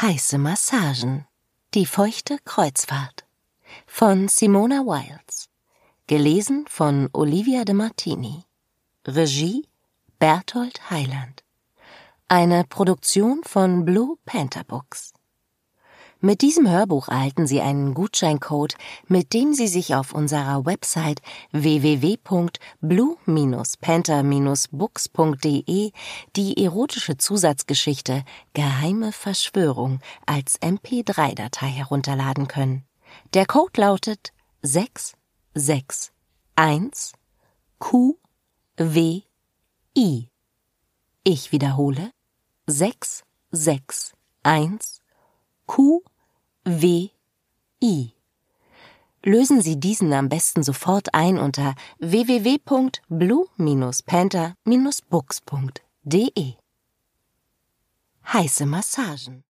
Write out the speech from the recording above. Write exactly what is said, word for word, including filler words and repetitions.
Heiße Massagen. Die feuchte Kreuzfahrt von Simona Wiles. Gelesen von Olivia de Martini. Regie Berthold Heiland. Eine Produktion von Blue Panther Books. Mit diesem Hörbuch erhalten Sie einen Gutscheincode, mit dem Sie sich auf unserer Website w w w punkt blue panther books punkt de die erotische Zusatzgeschichte Geheime Verschwörung als M P drei Datei herunterladen können. Der Code lautet sechs sechs eins Q W I. Ich wiederhole sechs sechs eins Q W I. Lösen Sie diesen am besten sofort ein unter w w w punkt blue panther books punkt de. Heiße Massagen.